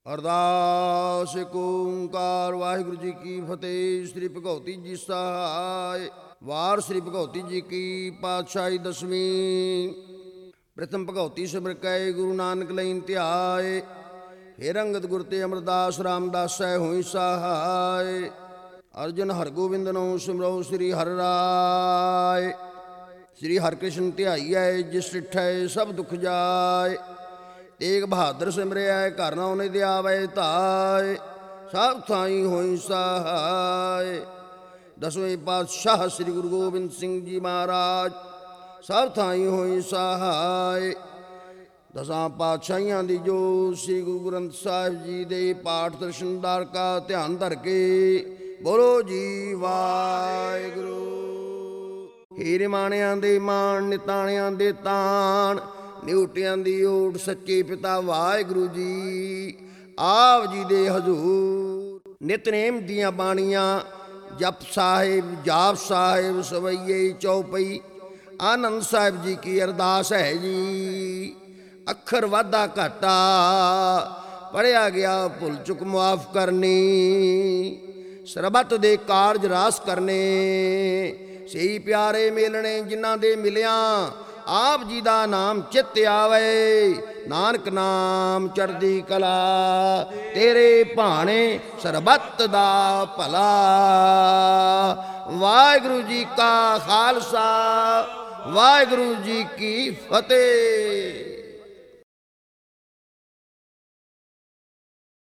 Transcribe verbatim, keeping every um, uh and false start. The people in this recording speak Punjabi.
ਅਰਦਾਸ ਏਕ ਓਂਕਾਰ ਵਾਹਿਗੁਰੂ ਜੀ ਕੀ ਫਤਿਹ। ਸ੍ਰੀ ਭਗਉਤੀ ਜੀ ਸਹਾਇ। ਵਾਰ ਸ੍ਰੀ ਭਗਉਤੀ ਜੀ ਕੀ ਪਾਤਸ਼ਾਹੀ ਦਸਵੀਂ। ਪ੍ਰਥਮ ਭਗਉਤੀ ਸਿਮਰ ਕੈ ਗੁਰੂ ਨਾਨਕ ਲਈ ਧਿਆਏ। ਫੇਰ ਅੰਗਦ ਗੁਰ ਤੇ ਅਮਰਦਾਸ ਰਾਮਦਾਸੈ ਹੋਈ ਸਹਾਇ। ਅਰਜਨ ਹਰਗੋਬਿੰਦ ਨੂੰ ਸਿਮਰੋ ਸ੍ਰੀ ਹਰਿ ਰਾਇ। ਸ੍ਰੀ ਹਰਿਕ੍ਰਿਸ਼ਨ ਧਿਆਈਐ ਜਿਸ ਡਿਠੈ ਸਭ ਦੁਖ ਜਾਏ। ਤੇਗ ਬਹਾਦਰ ਸਿਮਰਿਆ ਘਰ ਨਾ ਉਹਨੇ ਦੇ ਆਵੇ ਧਾਏ। ਸਭ ਥਾਈ ਹੋਈ ਸਹਾਇ। ਦਸਵੇਂ ਪਾਤਸ਼ਾਹ ਸ੍ਰੀ ਗੁਰੂ ਗੋਬਿੰਦ ਸਿੰਘ ਜੀ ਮਹਾਰਾਜ ਸਭ ਥਾਈ ਹੋਈ ਸਹਾਇ। ਦਸਾਂ ਪਾਤਸ਼ਾਹੀਆਂ ਦੀ ਜੋ ਸ੍ਰੀ ਗੁਰੂ ਗ੍ਰੰਥ ਸਾਹਿਬ ਜੀ ਦੇ ਪਾਠ ਦਰਸ਼ਨਦਾਰ ਕਾ ਧਿਆਨ ਧਰ ਕੇ ਬੋਲੋ ਜੀ ਵਾਹਿਗੁਰੂ। ਹੀਰੇ ਮਾਣਿਆਂ ਦੇ ਮਾਣ ਨਿਤਾਣਿਆਂ ਦੇ ਤਾਣ ਨਿਉਟਿਆਂ ਦੀ ਓਟ ਸੱਚੇ ਪਿਤਾ ਵਾਹਿਗੁਰੂ ਜੀ ਆਪ ਜੀ ਦੇ ਹਜ਼ੂਰ। ਨਿਤਨੇਮ ਦੀਆਂ ਬਾਣੀਆਂ ਜਪ ਸਾਹਿਬ ਜਾਪ ਸਾਹਿਬ ਸਵਈਏ ਚੌਪਈ ਆਨੰਦ ਸਾਹਿਬ ਜੀ ਕੀ ਅਰਦਾਸ ਹੈ ਜੀ। ਅੱਖਰ ਵਾਧਾ ਘਾਟਾ ਪੜ੍ਹਿਆ ਗਿਆ ਭੁੱਲ ਚੁੱਕ ਮੁਆਫ ਕਰਨੀ। ਸਰਬੱਤ ਦੇ ਕਾਰਜ ਰਾਸ ਕਰਨੇ ਸਹੀ ਪਿਆਰੇ ਮਿਲਣੇ ਜਿਨ੍ਹਾਂ ਦੇ ਮਿਲਿਆਂ ਆਪ ਜੀ ਦਾ ਨਾਮ ਚਿੱਤ ਆਵੇ। ਨਾਨਕ ਨਾਮ ਚੜ੍ਹਦੀ ਕਲਾ ਤੇਰੇ ਭਾਣੇ ਸਰਬੱਤ ਦਾ ਭਲਾ। ਵਾਹਿਗੁਰੂ ਜੀ ਕਾ ਖਾਲਸਾ ਵਾਹਿਗੁਰੂ ਜੀ ਕੀ ਫਤਿਹ।